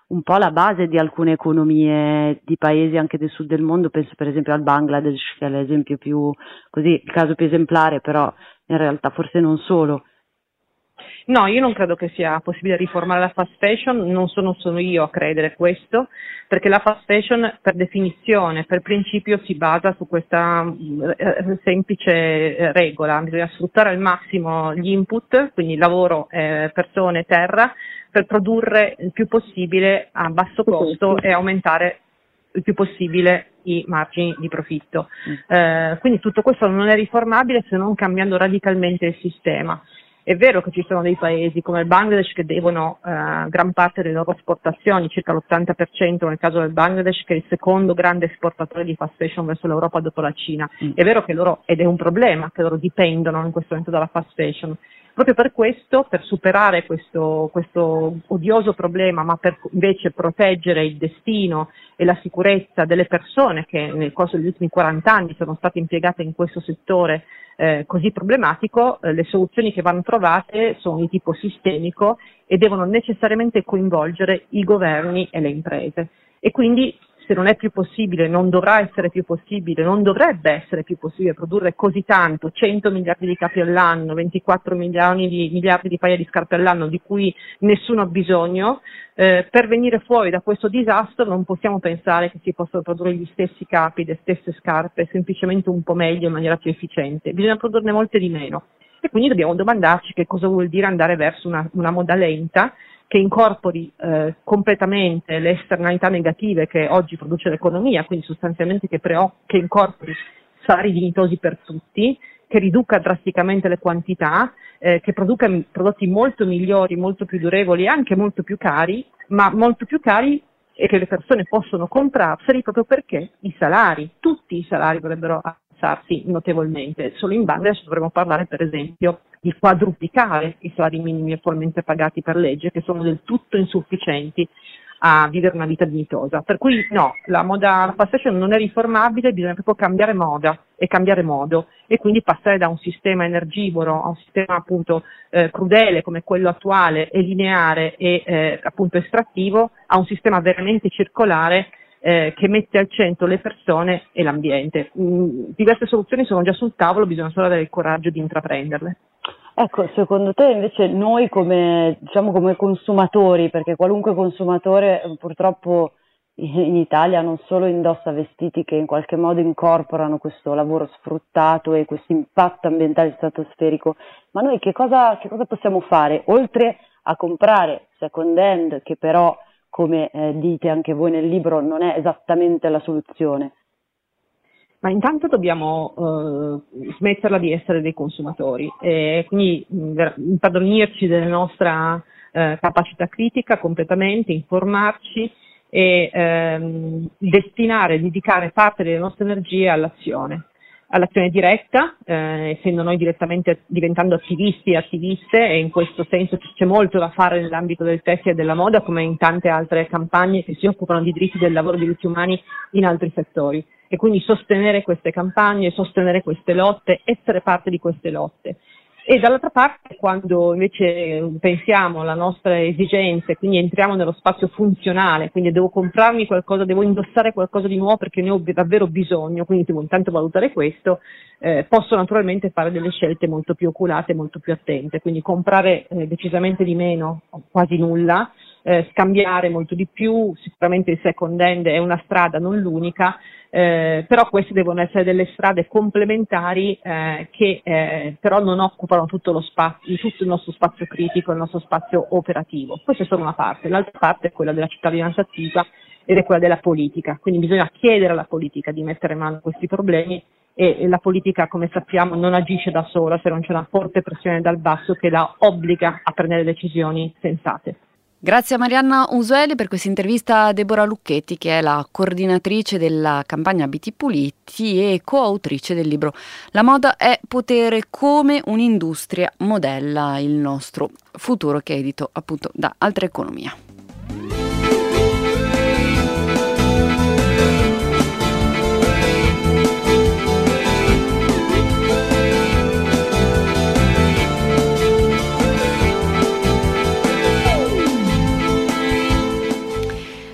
un po' la base di alcune economie di paesi anche del sud del mondo. Penso per esempio al Bangladesh, che è l'esempio più, così, il caso più esemplare, però in realtà forse non solo. No, io non credo che sia possibile riformare la fast fashion, non sono solo io a credere questo, perché la fast fashion per definizione, per principio si basa su questa eh, semplice eh, regola: bisogna sfruttare al massimo gli input, quindi lavoro, eh, persone, terra, per produrre il più possibile a basso costo e aumentare il più possibile i margini di profitto. Eh, quindi tutto questo non è riformabile se non cambiando radicalmente il sistema. È vero che ci sono dei paesi come il Bangladesh che devono eh, gran parte delle loro esportazioni, circa l'ottanta per cento nel caso del Bangladesh, che è il secondo grande esportatore di fast fashion verso l'Europa dopo la Cina. Mm. È vero che loro, ed è un problema, che loro dipendono in questo momento dalla fast fashion. Proprio per questo, per superare questo, questo odioso problema, ma per invece proteggere il destino e la sicurezza delle persone che nel corso degli ultimi quaranta anni sono state impiegate in questo settore eh, così problematico, eh, le soluzioni che vanno trovate sono di tipo sistemico e devono necessariamente coinvolgere i governi e le imprese. E quindi, se non è più possibile, non dovrà essere più possibile, non dovrebbe essere più possibile produrre così tanto, cento miliardi di capi all'anno, ventiquattro milioni di, miliardi di paia di scarpe all'anno, di cui nessuno ha bisogno, eh, per venire fuori da questo disastro non possiamo pensare che si possano produrre gli stessi capi, le stesse scarpe, semplicemente un po' meglio, in maniera più efficiente. Bisogna produrne molte di meno. E quindi dobbiamo domandarci che cosa vuol dire andare verso una, una moda lenta, che incorpori eh, completamente le esternalità negative che oggi produce l'economia, quindi sostanzialmente che, preo- che incorpori salari dignitosi per tutti, che riduca drasticamente le quantità, eh, che produca m- prodotti molto migliori, molto più durevoli e anche molto più cari, ma molto più cari e che le persone possono comprarseli proprio perché i salari, tutti i salari dovrebbero alzarsi notevolmente. Solo in Bangladesh dovremmo parlare per esempio di quadruplicare i salari minimi attualmente pagati per legge, che sono del tutto insufficienti a vivere una vita dignitosa. Per cui no, la moda, la fast fashion non è riformabile, bisogna proprio cambiare moda e cambiare modo, e quindi passare da un sistema energivoro a un sistema appunto eh, crudele come quello attuale e lineare e eh, appunto estrattivo, a un sistema veramente circolare eh, che mette al centro le persone e l'ambiente. Mm, diverse soluzioni sono già sul tavolo, bisogna solo avere il coraggio di intraprenderle. Ecco, secondo te invece noi come, diciamo, come consumatori, perché qualunque consumatore purtroppo in Italia non solo indossa vestiti che in qualche modo incorporano questo lavoro sfruttato e questo impatto ambientale stratosferico, ma noi che cosa, che cosa possiamo fare oltre a comprare second hand, che però come eh, dite anche voi nel libro non è esattamente la soluzione? Ma intanto dobbiamo eh, smetterla di essere dei consumatori e quindi mh, impadronirci della nostra eh, capacità critica completamente, informarci e ehm, destinare, dedicare parte delle nostre energie all'azione, all'azione diretta, eh, essendo noi direttamente diventando attivisti e attiviste, e in questo senso c'è molto da fare nell'ambito del tessile e della moda, come in tante altre campagne che si occupano di diritti del lavoro e diritti umani in altri settori. E quindi sostenere queste campagne, sostenere queste lotte, essere parte di queste lotte. E dall'altra parte, quando invece pensiamo alla nostra esigenza, quindi entriamo nello spazio funzionale, quindi devo comprarmi qualcosa, devo indossare qualcosa di nuovo perché ne ho davvero bisogno, quindi devo intanto valutare questo, eh, posso naturalmente fare delle scelte molto più oculate, molto più attente, quindi comprare eh, decisamente di meno, quasi nulla, eh, scambiare molto di più, sicuramente il second hand è una strada, non l'unica, Eh, però queste devono essere delle strade complementari eh, che eh, però non occupano tutto lo spazio, tutto il nostro spazio critico, il nostro spazio operativo. Questa è solo una parte, l'altra parte è quella della cittadinanza attiva ed è quella della politica, quindi bisogna chiedere alla politica di mettere mano a questi problemi e, e la politica, come sappiamo, non agisce da sola se non c'è una forte pressione dal basso che la obbliga a prendere decisioni sensate. Grazie a Marianna Usueli per questa intervista a Deborah Lucchetti, che è la coordinatrice della campagna Abiti Puliti e coautrice del libro La moda è potere, come un'industria modella il nostro futuro, che è edito appunto da Altra Economia.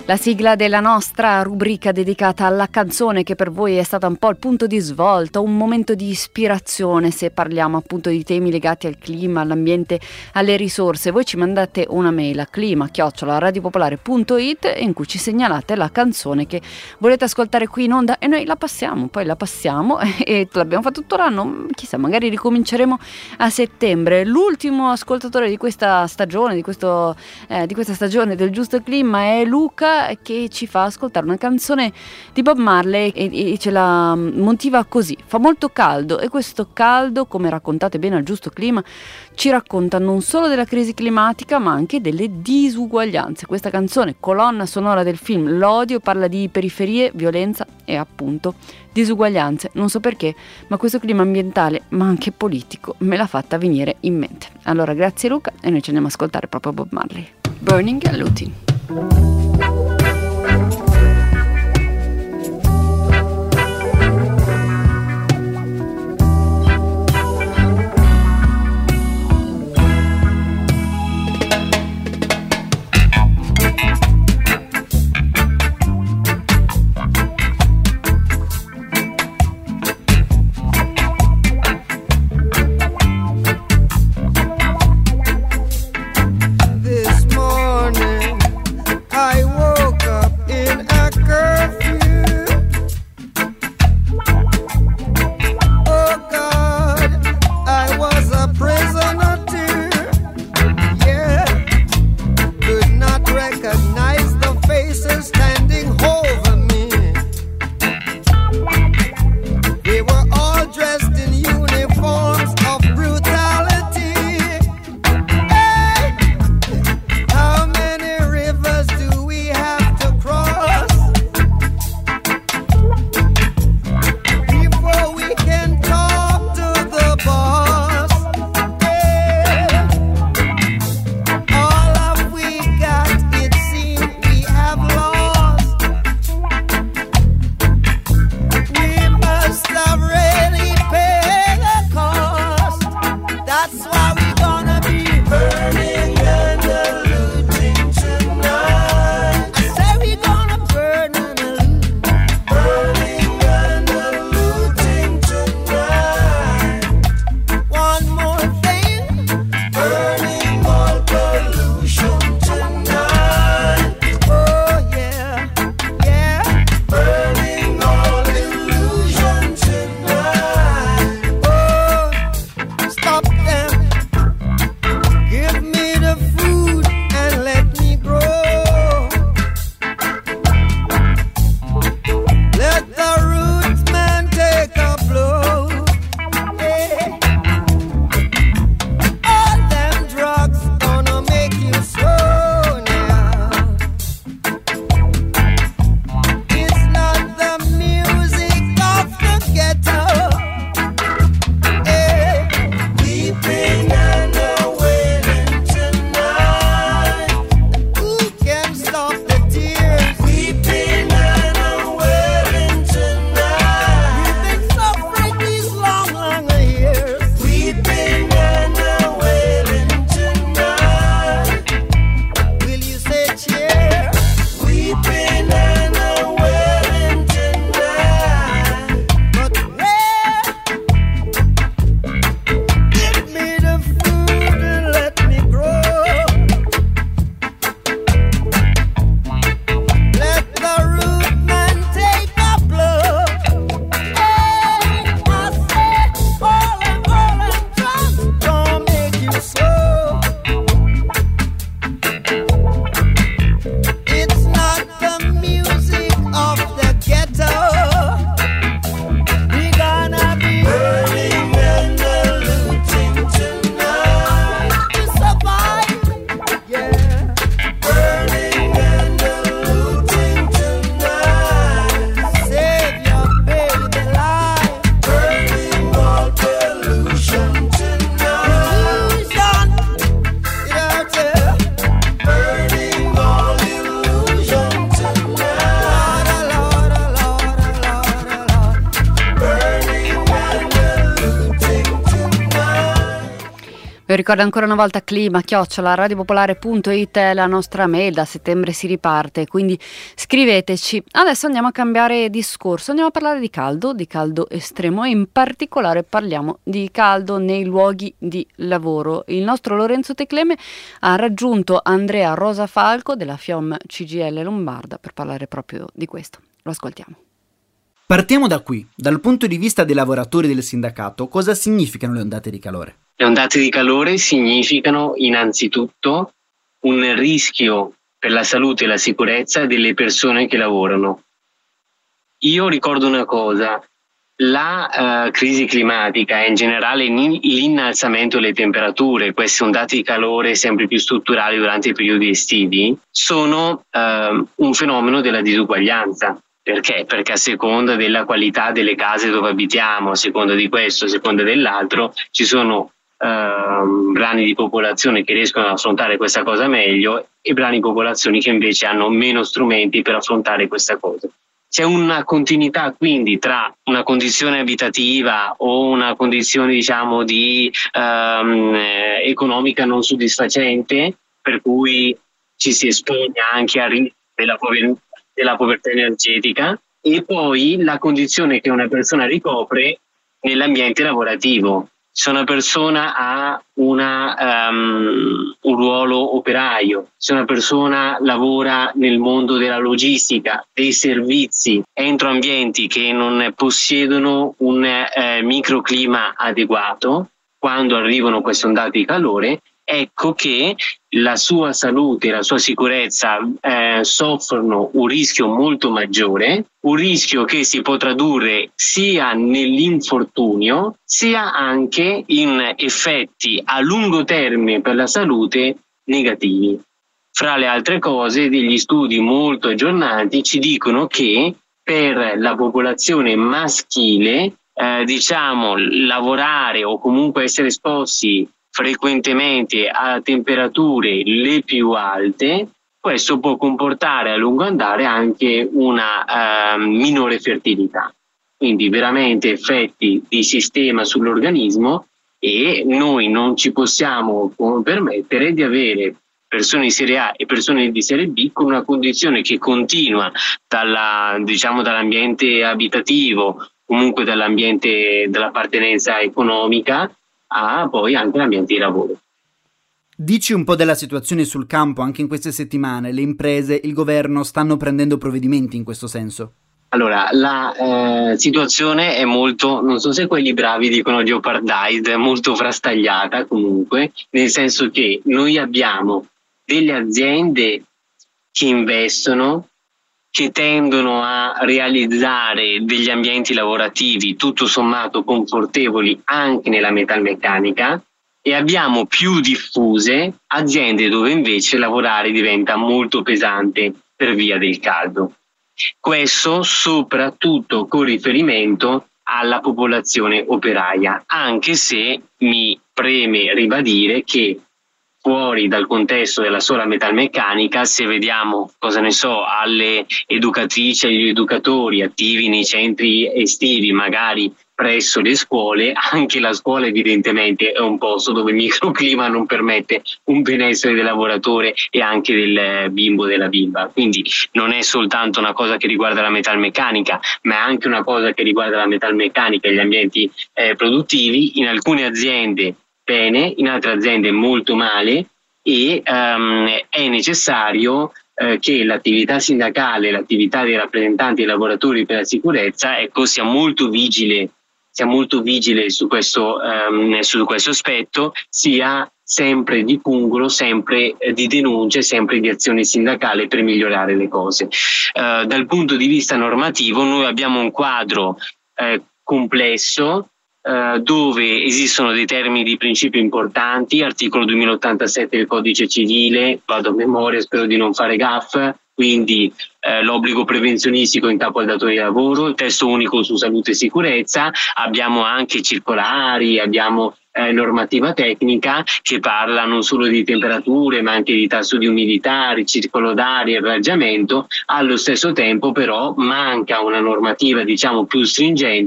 La sigla della nostra rubrica dedicata alla canzone che per voi è stata un po' il punto di svolta, un momento di ispirazione se parliamo appunto di temi legati al clima, all'ambiente, alle risorse. Voi ci mandate una mail a clima chiocciola radiopopolare punto it in cui ci segnalate la canzone che volete ascoltare qui in onda e noi la passiamo, poi la passiamo e l'abbiamo fatto tutto l'anno, chissà, magari ricominceremo a settembre. L'ultimo ascoltatore di questa stagione, di, questo, eh, di questa stagione del Giusto Clima è Luca, che ci fa ascoltare una canzone di Bob Marley e, e ce la motiva così: fa molto caldo e questo caldo, come raccontate bene al Giusto Clima, ci racconta non solo della crisi climatica ma anche delle disuguaglianze. Questa canzone, colonna sonora del film L'Odio, parla di periferie, violenza e appunto disuguaglianze. Non so perché, ma questo clima ambientale ma anche politico me l'ha fatta venire in mente. Allora grazie Luca e noi ci andiamo a ascoltare proprio Bob Marley, Burning and Looting. I Vi ricordo ancora una volta clima chiocciola radiopopolare punto it è la nostra mail, da settembre si riparte, quindi scriveteci. Adesso andiamo a cambiare discorso, andiamo a parlare di caldo, di caldo estremo, e in particolare parliamo di caldo nei luoghi di lavoro. Il nostro Lorenzo Tecleme ha raggiunto Andrea Rosafalco della FIOM C G I L Lombarda per parlare proprio di questo. Lo ascoltiamo. Partiamo da qui. Dal punto di vista dei lavoratori del sindacato, cosa significano le ondate di calore? Le ondate di calore significano innanzitutto un rischio per la salute e la sicurezza delle persone che lavorano. Io ricordo una cosa, la uh, crisi climatica e in generale l'innalzamento delle temperature, queste ondate di calore sempre più strutturali durante i periodi estivi, sono uh, un fenomeno della disuguaglianza. Perché? Perché a seconda della qualità delle case dove abitiamo, a seconda di questo, a seconda dell'altro, ci sono uh, brani di popolazione che riescono ad affrontare questa cosa meglio e brani di popolazioni che invece hanno meno strumenti per affrontare questa cosa. C'è una continuità quindi tra una condizione abitativa o una condizione, diciamo, di um, economica non soddisfacente, per cui ci si espone anche al rischio della povertà della povertà energetica, e poi la condizione che una persona ricopre nell'ambiente lavorativo. Se una persona ha una, um, un ruolo operaio, se una persona lavora nel mondo della logistica, dei servizi, entro ambienti che non possiedono un eh, microclima adeguato, quando arrivano queste ondate di calore, ecco che la sua salute e la sua sicurezza eh, soffrono un rischio molto maggiore, un rischio che si può tradurre sia nell'infortunio sia anche in effetti a lungo termine per la salute negativi. Fra le altre cose, degli studi molto aggiornati ci dicono che per la popolazione maschile, eh, diciamo, lavorare o comunque essere esposti frequentemente a temperature le più alte, questo può comportare a lungo andare anche una uh, minore fertilità. Quindi veramente effetti di sistema sull'organismo, e noi non ci possiamo permettere di avere persone di serie A e persone di serie B con una condizione che continua dalla, diciamo, dall'ambiente abitativo, comunque dall'ambiente dell'appartenenza economica, a poi anche l'ambiente di lavoro. Dici un po' della situazione sul campo. Anche in queste settimane le imprese, il governo stanno prendendo provvedimenti in questo senso? Allora, la eh, situazione è molto, non so se quelli bravi dicono jeopardized, molto frastagliata comunque, nel senso che noi abbiamo delle aziende che investono, che tendono a realizzare degli ambienti lavorativi tutto sommato confortevoli anche nella metalmeccanica, e abbiamo più diffuse aziende dove invece lavorare diventa molto pesante per via del caldo. Questo soprattutto con riferimento alla popolazione operaia, anche se mi preme ribadire che fuori dal contesto della sola metalmeccanica, se vediamo, cosa ne so, alle educatrici e agli educatori attivi nei centri estivi, magari presso le scuole, anche la scuola evidentemente è un posto dove il microclima non permette un benessere del lavoratore e anche del bimbo o della bimba. Quindi non è soltanto una cosa che riguarda la metalmeccanica, ma è anche una cosa che riguarda la metalmeccanica e gli ambienti eh, produttivi. In alcune aziende bene, in altre aziende molto male, e um, è necessario eh, che l'attività sindacale, l'attività dei rappresentanti dei lavoratori per la sicurezza, ecco, sia molto vigile, sia molto vigile su questo, um, su questo aspetto, sia sempre di pungolo, sempre eh, di denunce, sempre di azione sindacale per migliorare le cose. Uh, dal punto di vista normativo noi abbiamo un quadro eh, complesso, Uh, dove esistono dei termini di principio importanti, articolo duemilaottantasette del codice civile, vado a memoria, spero di non fare gaffe, quindi eh, l'obbligo prevenzionistico in capo al datore di lavoro, il testo unico su salute e sicurezza, abbiamo anche circolari, abbiamo eh, normativa tecnica che parla non solo di temperature ma anche di tasso di umidità, ricircolo d'aria, irraggiamento. Allo stesso tempo però manca una normativa, diciamo, più stringente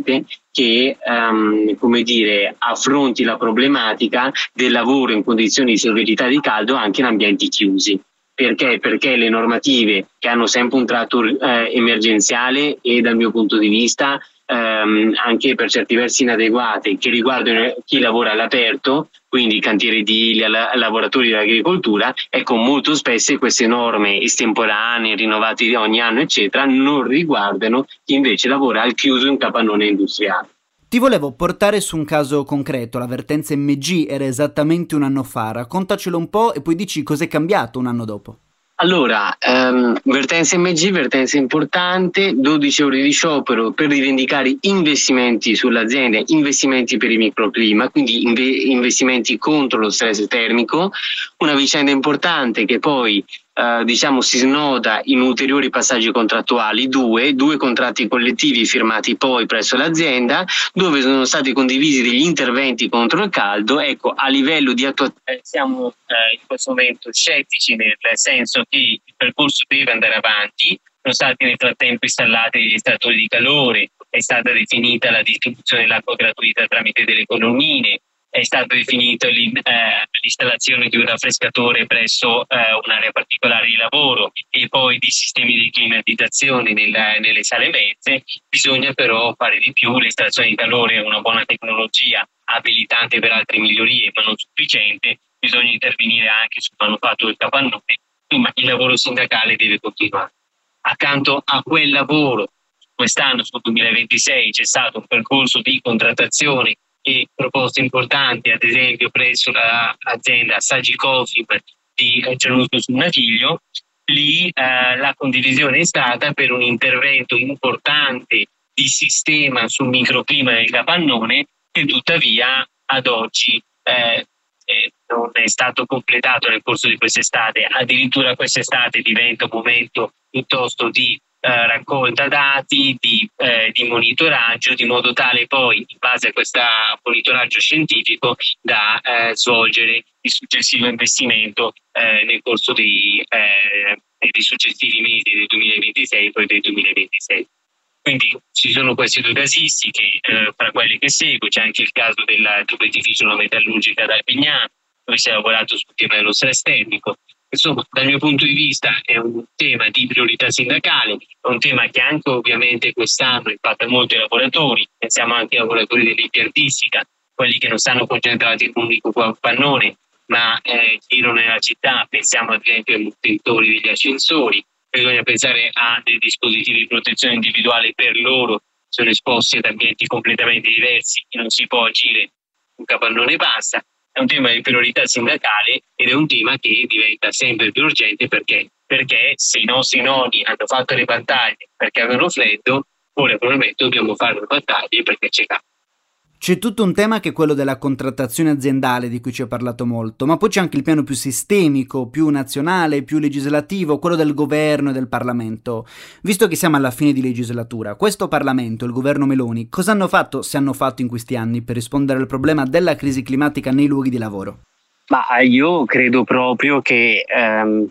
che um, come dire, affronti la problematica del lavoro in condizioni di severità di caldo anche in ambienti chiusi. Perché? Perché le normative, che hanno sempre un tratto eh, emergenziale e dal mio punto di vista ehm, anche per certi versi inadeguate, che riguardano chi lavora all'aperto, quindi cantieri edili, la- lavoratori dell'agricoltura, ecco, molto spesso queste norme estemporanee, rinnovate ogni anno, eccetera, non riguardano chi invece lavora al chiuso in capannone industriale. Ti volevo portare su un caso concreto, la vertenza M G era esattamente un anno fa, raccontacelo un po' e poi dici cos'è cambiato un anno dopo. Allora, ehm, vertenza M G, vertenza importante, dodici ore di sciopero per rivendicare investimenti sull'azienda, investimenti per il microclima, quindi inve- investimenti contro lo stress termico, una vicenda importante che poi eh, diciamo si snoda in ulteriori passaggi contrattuali, due, due contratti collettivi firmati poi presso l'azienda, dove sono stati condivisi degli interventi contro il caldo. Ecco, a livello di attuazione siamo eh, in questo momento scettici, nel senso che il percorso deve andare avanti. Sono stati nel frattempo installati gli estrattori di calore, è stata definita la distribuzione dell'acqua gratuita tramite delle colonnine, è stata definita l'installazione di un raffrescatore presso eh, un'area particolare di lavoro e poi di sistemi di climatizzazione nella, nelle sale mezze. Bisogna però fare di più. L'estrazione di calore è una buona tecnologia abilitante per altre migliorie, ma non sufficiente. Bisogna intervenire anche sul manufatto del capannone. Insomma, il lavoro sindacale deve continuare. Accanto a quel lavoro, quest'anno, sul duemilaventisei, c'è stato un percorso di contrattazione e proposte importanti, ad esempio presso l'azienda Sagicofim di Gianluca sul Naviglio. Lì eh, la condivisione è stata per un intervento importante di sistema sul microclima del capannone, che tuttavia ad oggi eh, eh, non è stato completato nel corso di quest'estate. Addirittura quest'estate diventa un momento piuttosto di Eh, raccolta dati, di, eh, di monitoraggio, di modo tale poi, in base a questo monitoraggio scientifico, da eh, svolgere il successivo investimento eh, nel corso dei, eh, dei successivi mesi del duemilaventisei e poi del duemilaventisei. Quindi ci sono queste due casistiche, eh, fra quelle che seguo c'è anche il caso del tubificio metallurgica da Alpignano, dove si è lavorato sul tema dello stress termico. Insomma, dal mio punto di vista è un tema di priorità sindacale, è un tema che anche ovviamente quest'anno impatta molto i lavoratori. Pensiamo anche ai lavoratori dell'impiantistica, quelli che non stanno concentrati in un unico pannone, ma eh, girano nella città. Pensiamo ad esempio ai manutentori degli ascensori. Bisogna pensare a dei dispositivi di protezione individuale per loro, sono esposti ad ambienti completamente diversi e non si può agire un capannone e basta. È un tema di priorità sindacale ed è un tema che diventa sempre più urgente perché, perché se i nostri nonni hanno fatto le battaglie perché avevano freddo, ora probabilmente dobbiamo fare le battaglie perché c'è caldo. C'è tutto un tema che è quello della contrattazione aziendale di cui ci ho parlato molto, ma poi c'è anche il piano più sistemico, più nazionale, più legislativo, quello del governo e del Parlamento. Visto che siamo alla fine di legislatura, questo Parlamento e il governo Meloni cosa hanno fatto, se hanno fatto in questi anni, per rispondere al problema della crisi climatica nei luoghi di lavoro? Ma io credo proprio che ehm,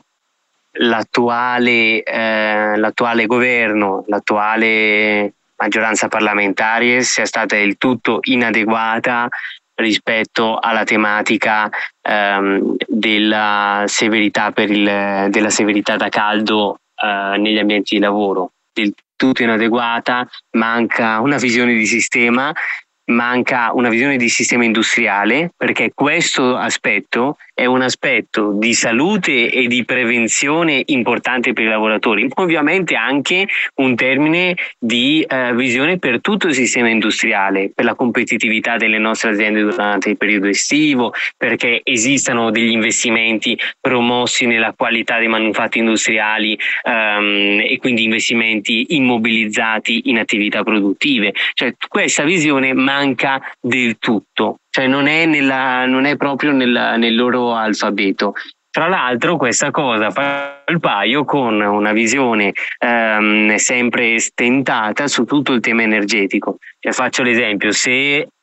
l'attuale, eh, l'attuale governo, l'attuale maggioranza parlamentare sia stata del tutto inadeguata rispetto alla tematica ehm, della severità per il, della severità da caldo eh, negli ambienti di lavoro. Del tutto inadeguata, manca una visione di sistema, manca una visione di sistema industriale, perché questo aspetto è un aspetto di salute e di prevenzione importante per i lavoratori, ovviamente anche un termine di eh, visione per tutto il sistema industriale, per la competitività delle nostre aziende durante il periodo estivo, perché esistano degli investimenti promossi nella qualità dei manufatti industriali ehm, e quindi investimenti immobilizzati in attività produttive. Cioè questa visione manca del tutto. Cioè non è, nella, non è proprio nella, nel loro alfabeto. Tra l'altro questa cosa fa il paio con una visione ehm, sempre stentata su tutto il tema energetico. Cioè, faccio l'esempio, se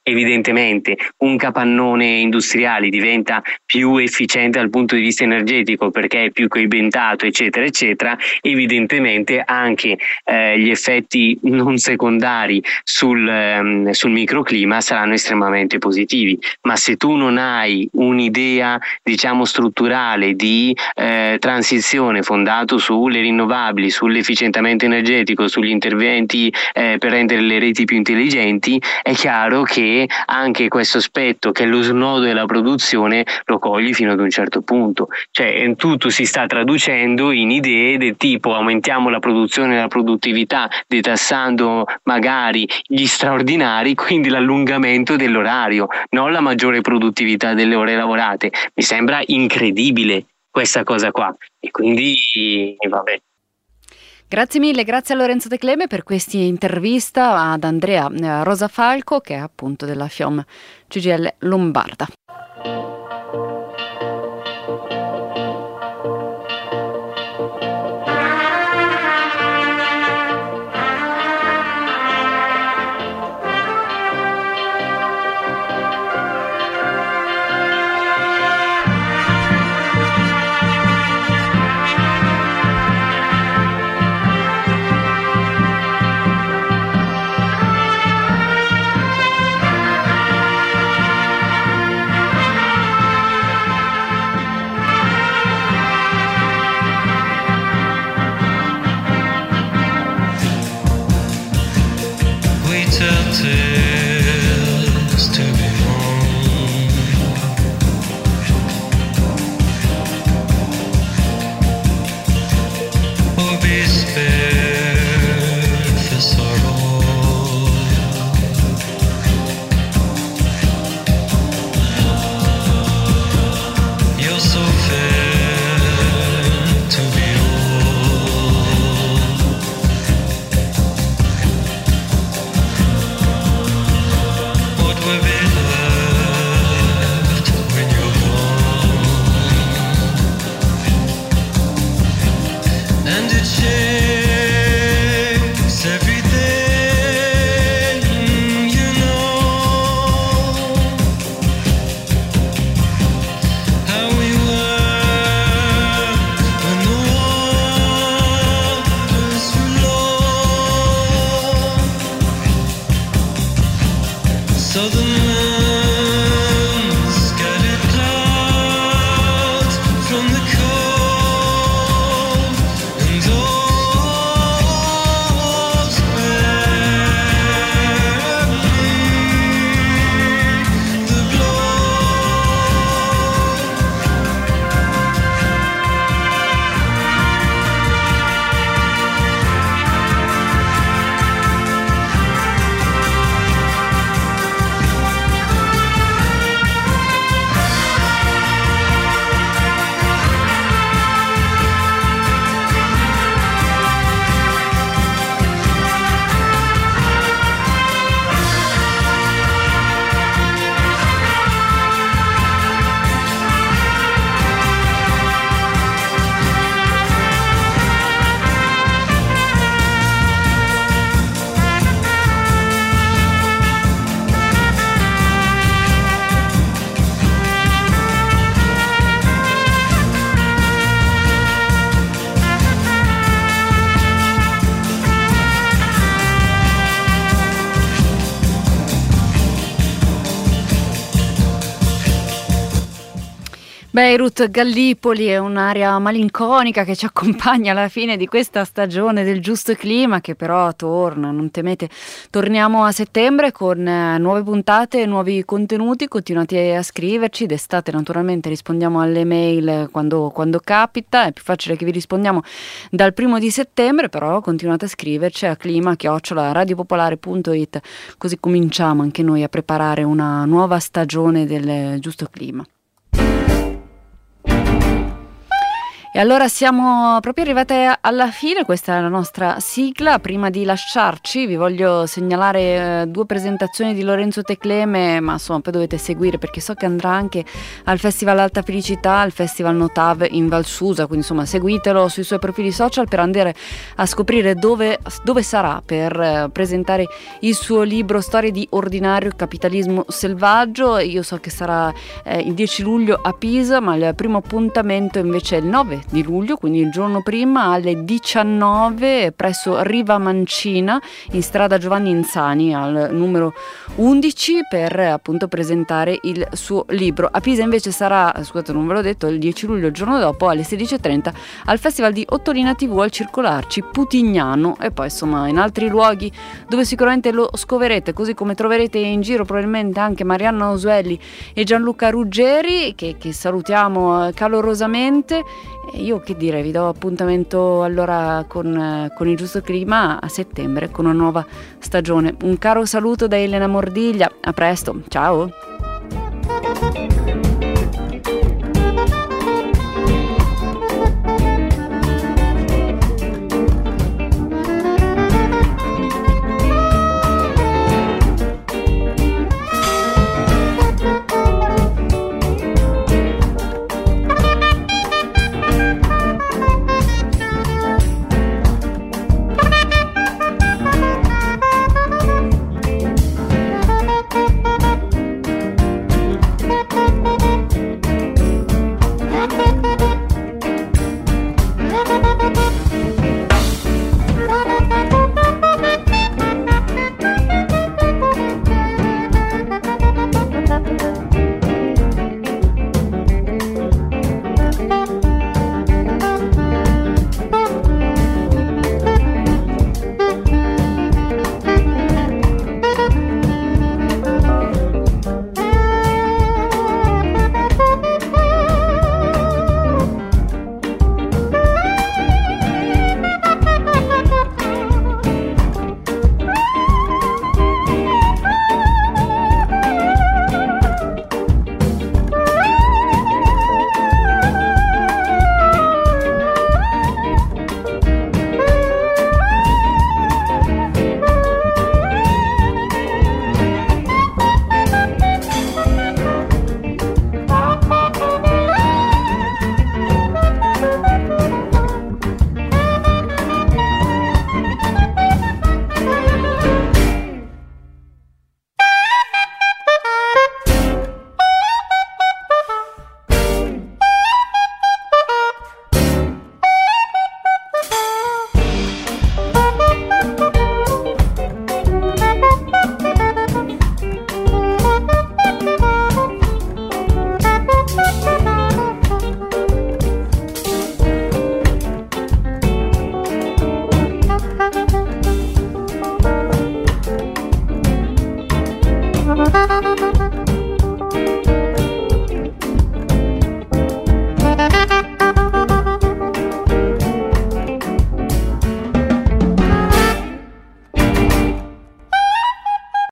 evidentemente un capannone industriale diventa più efficiente dal punto di vista energetico perché è più coibentato, eccetera eccetera, evidentemente anche eh, gli effetti non secondari sul, ehm, sul microclima saranno estremamente positivi. Ma se tu non hai un'idea, diciamo, strutturale di eh, transizione fondato sulle rinnovabili, sull'efficientamento energetico, sugli interventi eh, per rendere le reti più intelligenti, è chiaro che anche questo aspetto, che è lo snodo della produzione, lo cogli fino ad un certo punto. Cioè tutto si sta traducendo in idee del tipo aumentiamo la produzione e la produttività detassando magari gli straordinari, quindi l'allungamento dell'orario, non la maggiore produttività delle ore lavorate. Mi sembra incredibile questa cosa qua, e quindi vabbè. Grazie mille, grazie a Lorenzo De Cleme per questa intervista ad Andrea Rosafalco, che è appunto della FIOM C G I L Lombarda. Beirut Gallipoli è un'area malinconica che ci accompagna alla fine di questa stagione del giusto clima, che però torna, non temete. Torniamo a settembre con eh, nuove puntate, nuovi contenuti. Continuate a scriverci, d'estate naturalmente rispondiamo alle mail quando, quando capita, è più facile che vi rispondiamo dal primo di settembre, però continuate a scriverci a clima chiocciola radiopopolare punto it, così cominciamo anche noi a preparare una nuova stagione del giusto clima. E allora siamo proprio arrivate alla fine, questa è la nostra sigla. Prima di lasciarci vi voglio segnalare eh, due presentazioni di Lorenzo Tecleme, ma insomma poi dovete seguire perché so che andrà anche al Festival Alta Felicità, al Festival Notav in Val Susa, quindi insomma seguitelo sui suoi profili social per andare a scoprire dove, dove sarà per eh, presentare il suo libro Storie di ordinario capitalismo selvaggio. Io so che sarà eh, il dieci luglio a Pisa, ma il primo appuntamento invece è il nove di luglio, quindi il giorno prima alle diciannove presso Riva Mancina in strada Giovanni Insani al numero undici per appunto presentare il suo libro. A Pisa invece sarà, scusate non ve l'ho detto, il dieci luglio, il giorno dopo alle sedici e trenta al Festival di Ottolina tivù al Circolarci Putignano, e poi insomma in altri luoghi dove sicuramente lo scoverete, così come troverete in giro probabilmente anche Marianna Osuelli e Gianluca Ruggeri che, che salutiamo calorosamente. E io che dire, vi do appuntamento allora con, con il giusto clima a settembre con una nuova stagione. Un caro saluto da Elena Mordiglia, a presto, ciao!